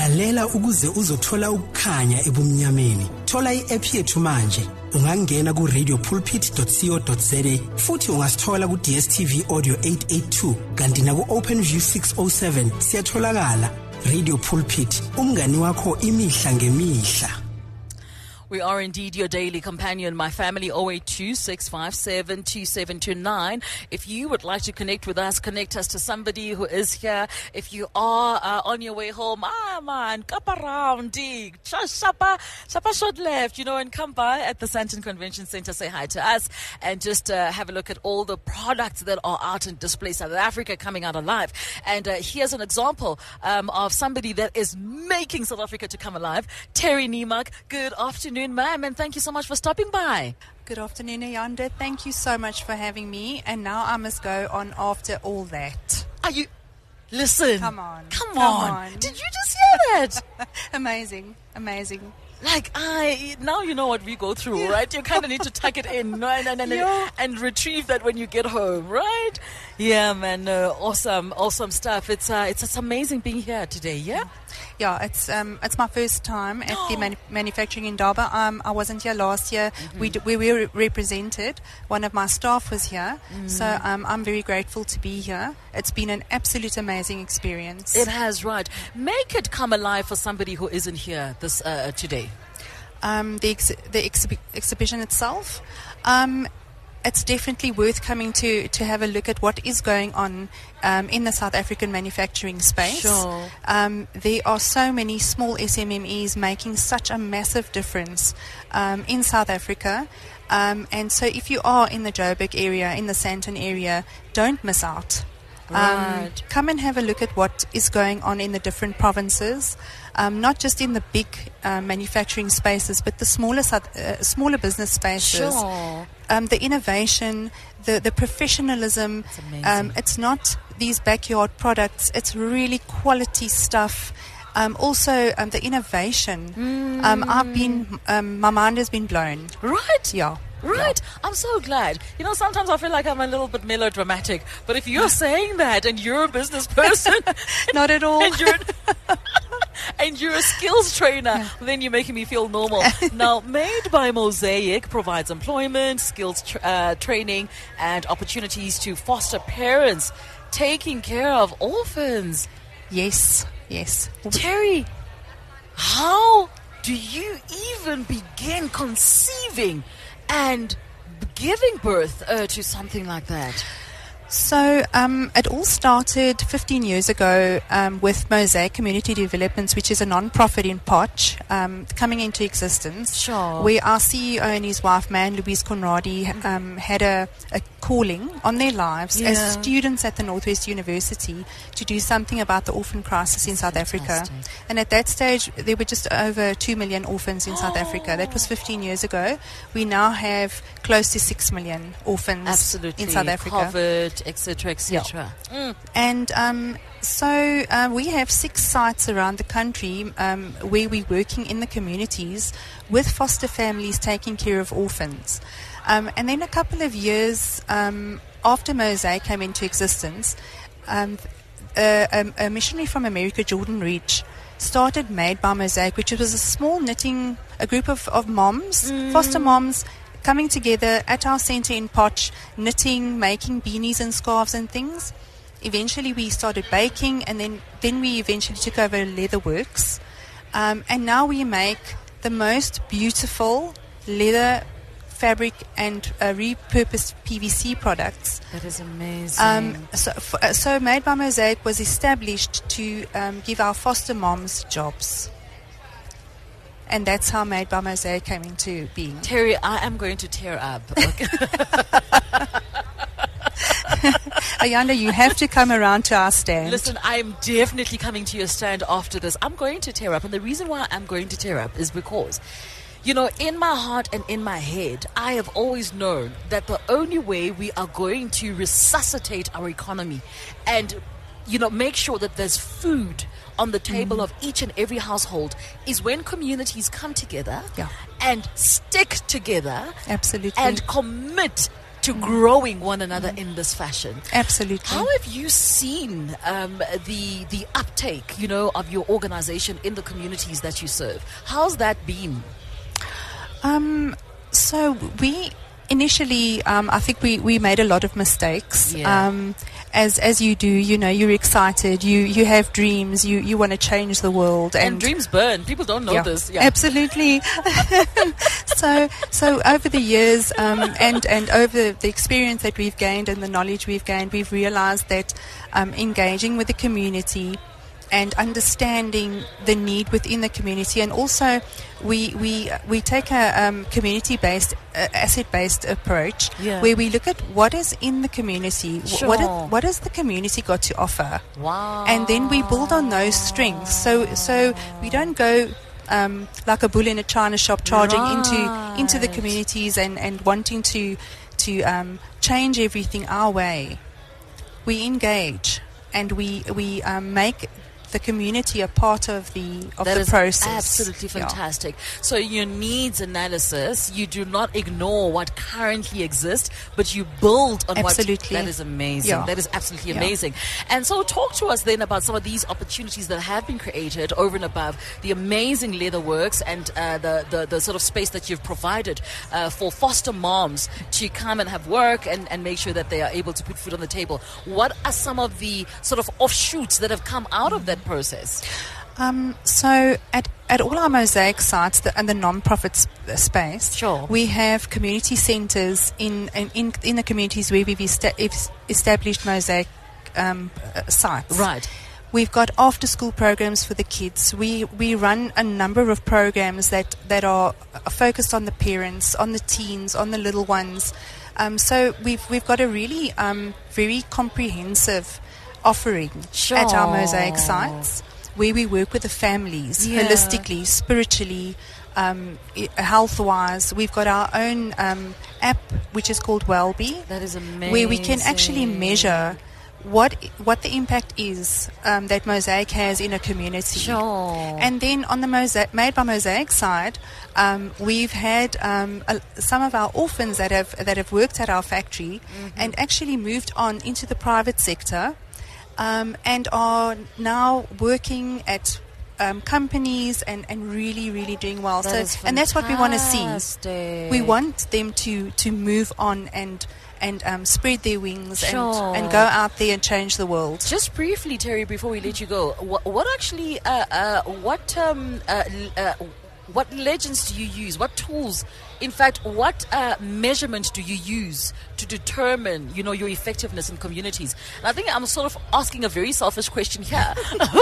lalela ukuze uzothola ukukhanya ebumnyameni. Thola i-app yethu manje. Ungangena ku radiopulpit.co.za futhi ungasithola ku DSTV Audio 882 kanti na ku OpenView 607 siyatholakala. Radio Pulpit, umngani wakho imihla ngemihla. We are indeed your daily companion, my family. 082-657-2729. If you would like to connect with us, connect us to somebody who is here. If you are on your way home, man, come around, shapa short left, and come by at the Sandton Convention Center, say hi to us, and just have a look at all the products that are out in display. South Africa coming out alive. And here's an example of somebody that is making South Africa to come alive. Terry Niemark, good afternoon, ma'am, and thank you so much for stopping by. Good afternoon, Ayanda. Thank you so much for having me. And now I must go on after all that. Are you... Listen. Come on. Did you just hear that? Amazing. Now you know what we go through, right? You kind of need to tuck it in and retrieve that when you get home, right? Yeah, man. Awesome stuff. It's amazing being here today, yeah? Yeah, it's my first time at the manufacturing in Durban. I wasn't here last year. Mm-hmm. We were represented. One of my staff was here. Mm-hmm. So I'm very grateful to be here. It's been an absolute amazing experience. It has, right. Make it come alive for somebody who isn't here this today. The exhibition itself, it's definitely worth coming to have a look at what is going on in the South African manufacturing space. Sure. There are so many small SMMEs making such a massive difference in South Africa. And so if you are in the Joburg area, in the Sandton area, don't miss out. Right. Come and have a look at what is going on in the different provinces, not just in the big manufacturing spaces, but the smaller business spaces. Sure. The innovation, the professionalism. It's amazing. It's not these backyard products. It's really quality stuff. Also, the innovation. My mind has been blown. Right. Yeah. Right. Yeah. I'm so glad. Sometimes I feel like I'm a little bit melodramatic, but if you're saying that and you're a business person, not at all, and you're a skills trainer, then you're making me feel normal. Now, Made by Mosaic provides employment, skills training, and opportunities to foster parents taking care of orphans. Yes. Terry, how do you even begin conceiving and giving birth to something like that? So it all started 15 years ago with Mosaic Community Developments, which is a non-profit in Potch, coming into existence. Sure. Where our CEO and his wife, Man Louise Conradi, had a calling on their lives as students at the Northwest University to do something about the orphan crisis in South Africa. And at that stage, there were just over 2 million orphans in South Africa. That was 15 years ago. We now have close to 6 million orphans in South Africa. COVID, etc. Yeah. And so we have 6 sites around the country where we're working in the communities with foster families taking care of orphans. And then a couple of years after Mosaic came into existence, a missionary from America, Jordan Reach, started Made by Mosaic, which was a group of moms, foster moms, coming together at our center in Potch, knitting, making beanies and scarves and things. Eventually we started baking, and then we eventually took over Leather Works. And now we make the most beautiful leather fabric and repurposed PVC products. That is amazing. So Made by Mosaic was established to give our foster moms jobs. And that's how Made by Mosaic came into being. Terry, I am going to tear up. Ayanda, you have to come around to our stand. Listen, I'm definitely coming to your stand after this. I'm going to tear up. And the reason why I'm going to tear up is because, in my heart and in my head, I have always known that the only way we are going to resuscitate our economy and, make sure that there's food on the table of each and every household is when communities come together and stick together. Absolutely. And commit to growing one another in this fashion. Absolutely. How have you seen the uptake, of your organization in the communities that you serve? How's that been? So we initially, I think we made a lot of mistakes. Yeah. As you do, you're excited, you have dreams, you want to change the world, and dreams burn. People don't know this. Yeah. Absolutely. so over the years, and over the experience that we've gained and the knowledge we've gained, we've realized that engaging with the community and understanding the need within the community, and also we take a community-based, asset-based approach, where we look at what is in the community, what has the community got to offer, and then we build on those strengths. So we don't go like a bull in a china shop, charging into the communities and wanting to change everything our way. We engage and we make the community a part of the process. Absolutely fantastic. So your needs analysis, you do not ignore what currently exists, but you build on absolutely. That is amazing. Yeah. That is absolutely amazing. And so talk to us then about some of these opportunities that have been created over and above the amazing leather works and the sort of space that you've provided for foster moms to come and have work and make sure that they are able to put food on the table. What are some of the sort of offshoots that have come out of that process? So at all our Mosaic sites and the non-profit space, we have community centres in the communities where we've established Mosaic sites. Right. We've got after-school programs for the kids. We run a number of programs that are focused on the parents, on the teens, on the little ones. So we've got a really very comprehensive offering at our Mosaic sites, where we work with the families holistically, spiritually, health-wise. We've got our own app, which is called Wellbe. That is amazing. Where we can actually measure what the impact is that Mosaic has in a community. Sure. And then on the Made by Mosaic side, we've had some of our orphans that have worked at our factory and actually moved on into the private sector. And are now working at companies and really, really doing well. And that's what we want to see. We want them to move on and spread their wings and go out there and change the world. Just briefly, Terry, before we let you go, what actually, what legends do you use? What tools? In fact, what measurement do you use to determine, your effectiveness in communities? And I think I'm sort of asking a very selfish question here.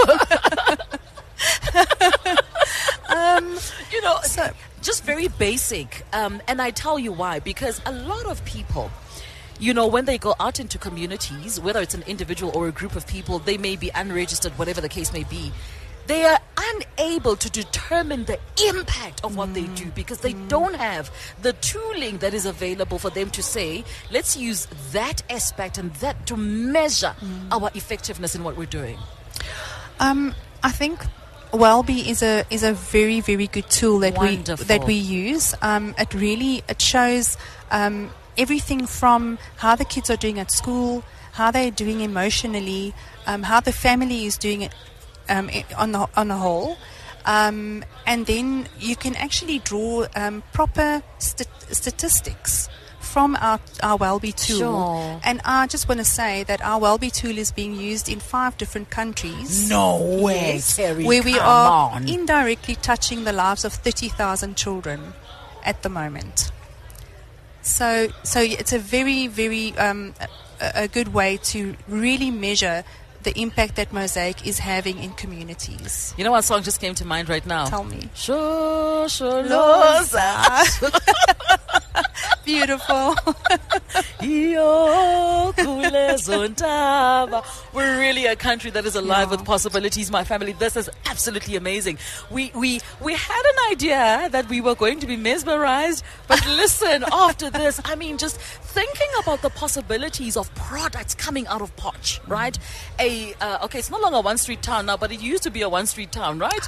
Just very basic. And I tell you why. Because a lot of people, when they go out into communities, whether it's an individual or a group of people, they may be unregistered, whatever the case may be. They are unable to determine the impact of what they do because they don't have the tooling that is available for them to say, let's use that aspect and that to measure our effectiveness in what we're doing. I think Wellbe is a very, very good tool that we use. It shows everything from how the kids are doing at school, how they're doing emotionally, how the family is doing it. On the whole, and then you can actually draw proper statistics from our Wellbe tool. Sure. And I just want to say that our Wellbe tool is being used in 5 different countries. No way, Terry, where we are indirectly touching the lives of 30,000 children at the moment. So it's a very, very a good way to really measure the impact that Mosaic is having in communities. You know what song just came to mind right now? Tell me. Shosholoza. Beautiful. We're really a country that is alive with possibilities, my family. This is absolutely amazing. We had an idea that we were going to be mesmerized, but listen, after this, just thinking about the possibilities of products coming out of Potch, right? Okay, it's no longer a one-street town now, but it used to be a one-street town, right?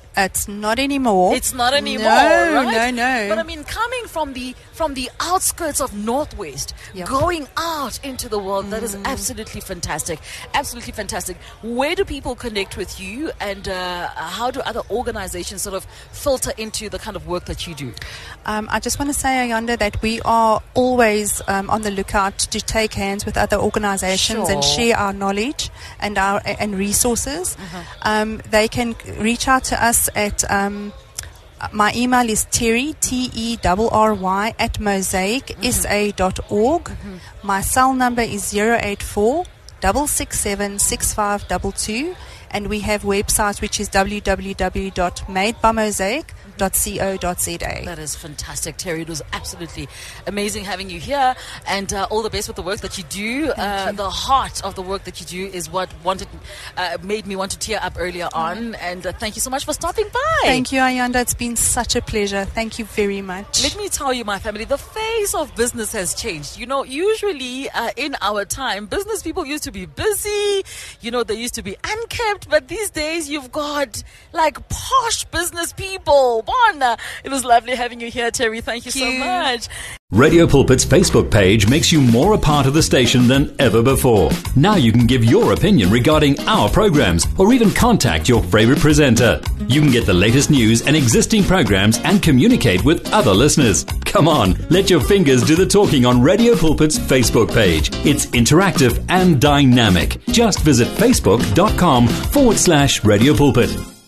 It's not anymore. It's not anymore, no, right? No. But I mean, coming from the outskirts of Northwest, Yep. going out into the world, that is absolutely fantastic. Absolutely fantastic. Where do people connect with you, and how do other organizations sort of filter into the kind of work that you do? I just want to say, Ayanda, that we are always on the lookout to take hands with other organizations and share our knowledge and resources. They can reach out to us at my email is Terry, TERRY @mosaic.sa.org. My cell number is 084 667 6522, and we have websites which is www.madebymosaic.co.za. That is fantastic, Terry. It was absolutely amazing having you here, and all the best with the work that you do. The heart of the work that you do is what made me want to tear up earlier on, and thank you so much for stopping by. Thank you, Ayanda. It's been such a pleasure. Thank you very much. Let me tell you, my family, the face of business has changed. You know, usually in our time, business people used to be busy. You know, they used to be unkempt, but these days you've got like posh business people. It was lovely having you here, Terry. Thank you so much. Radio Pulpit's Facebook page makes you more a part of the station than ever before. Now you can give your opinion regarding our programs or even contact your favorite presenter. You can get the latest news and existing programs and communicate with other listeners. Come on, let your fingers do the talking on Radio Pulpit's Facebook page. It's interactive and dynamic. Just visit facebook.com/Radio Pulpit.